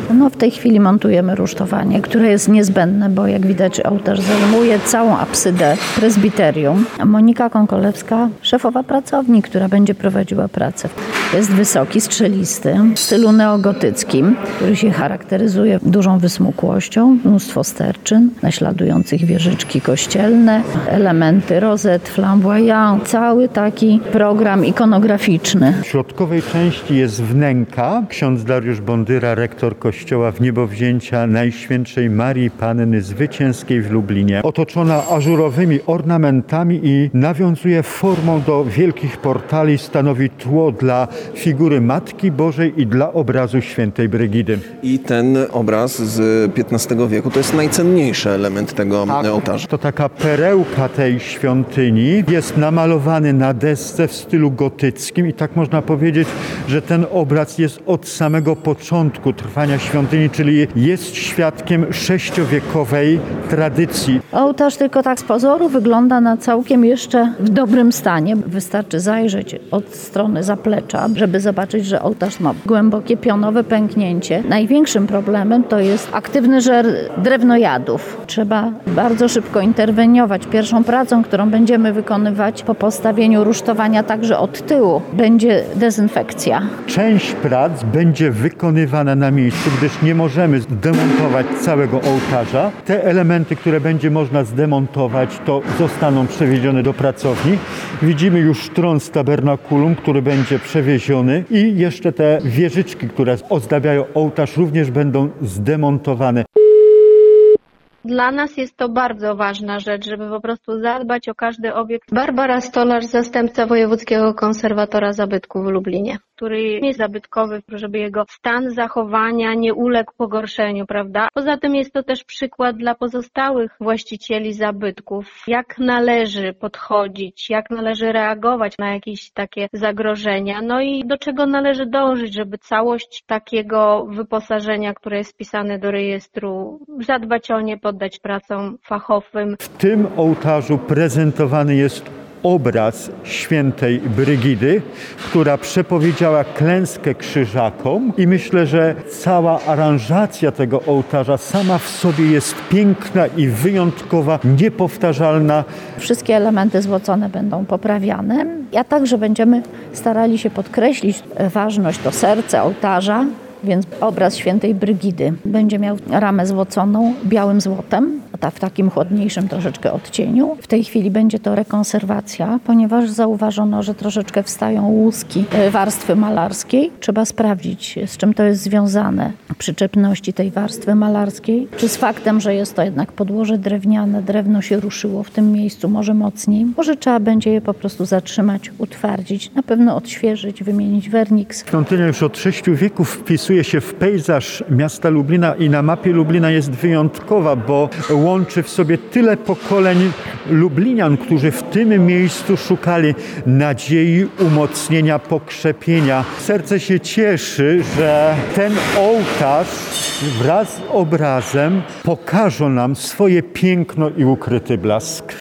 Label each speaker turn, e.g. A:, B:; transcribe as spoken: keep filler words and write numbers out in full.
A: No, w tej chwili montujemy rusztowanie, które jest niezbędne, bo jak widać ołtarz zajmuje całą absydę prezbiterium. Monika Konkolewska, szefowa pracowni, która będzie prowadziła pracę. Jest wysoki, strzelisty, w stylu neogotyckim, który się charakteryzuje dużą wysmukłością, mnóstwo sterczyn, naśladujących wieżyczki kościelne, elementy rozet, flamboyant, cały taki program ikonograficzny.
B: W środkowej części jest wnęka. Ksiądz Dariusz Bondyra, rektor kościoła w niebowzięcia Najświętszej Marii Panny Zwycięskiej w Lublinie, otoczona ażurowymi ornamentami i nawiązuje formą do wielkich portali, stanowi tło dla figury Matki Bożej i dla obrazu świętej Brygidy.
C: I ten obraz z piętnastego wieku to jest najcenniejszy element tego
B: tak,
C: ołtarza.
B: To taka perełka tej świątyni. Jest namalowany na desce w stylu gotyckim i tak można powiedzieć, że ten obraz jest od samego początku trwania świątyni, czyli jest świadkiem sześciowiekowej tradycji.
A: Ołtarz tylko tak z pozoru wygląda na całkiem jeszcze w dobrym stanie. Wystarczy zajrzeć od strony zaplecza, żeby zobaczyć, że ołtarz ma głębokie pionowe pęknięcie. Największym problemem to jest aktywny żer drewnojadów. Trzeba bardzo szybko interweniować. Pierwszą pracą, którą będziemy wykonywać po postawieniu rusztowania także od tyłu, będzie dezynfekcja.
B: Część prac będzie wykonywana na miejscu, gdyż nie możemy zdemontować całego ołtarza. Te elementy, które będzie można zdemontować, to zostaną przewiezione do pracowni. Widzimy już tron z tabernakulum, który będzie przewieziony i jeszcze te wieżyczki, które ozdabiają ołtarz, również będą zdemontowane.
D: Dla nas jest to bardzo ważna rzecz, żeby po prostu zadbać o każdy obiekt. Barbara Stolarz, zastępca wojewódzkiego konserwatora zabytków w Lublinie, który jest zabytkowy, żeby jego stan zachowania nie uległ pogorszeniu, prawda? Poza tym jest to też przykład dla pozostałych właścicieli zabytków, jak należy podchodzić, jak należy reagować na jakieś takie zagrożenia, no i do czego należy dążyć, żeby całość takiego wyposażenia, które jest wpisane do rejestru, zadbać o nie, poddać pracom fachowym.
B: W tym ołtarzu prezentowany jest obraz świętej Brygidy, która przepowiedziała klęskę krzyżakom i myślę, że cała aranżacja tego ołtarza sama w sobie jest piękna i wyjątkowa, niepowtarzalna.
A: Wszystkie elementy złocone będą poprawiane, a także będziemy starali się podkreślić ważność, to serce ołtarza, więc obraz świętej Brygidy będzie miał ramę złoconą białym złotem, w takim chłodniejszym troszeczkę odcieniu. W tej chwili będzie to rekonserwacja, ponieważ zauważono, że troszeczkę wstają łuski warstwy malarskiej. Trzeba sprawdzić, z czym to jest związane. Przyczepności tej warstwy malarskiej, czy z faktem, że jest to jednak podłoże drewniane, drewno się ruszyło w tym miejscu, może mocniej. Może trzeba będzie je po prostu zatrzymać, utwardzić, na pewno odświeżyć, wymienić werniks.
B: Świątynia już od sześciu wieków wpisuje się w pejzaż miasta Lublina i na mapie Lublina jest wyjątkowa, bo łączy w sobie tyle pokoleń lublinian, którzy w tym miejscu szukali nadziei, umocnienia, pokrzepienia. Serce się cieszy, że ten ołtarz wraz z obrazem pokaże nam swoje piękno i ukryty blask.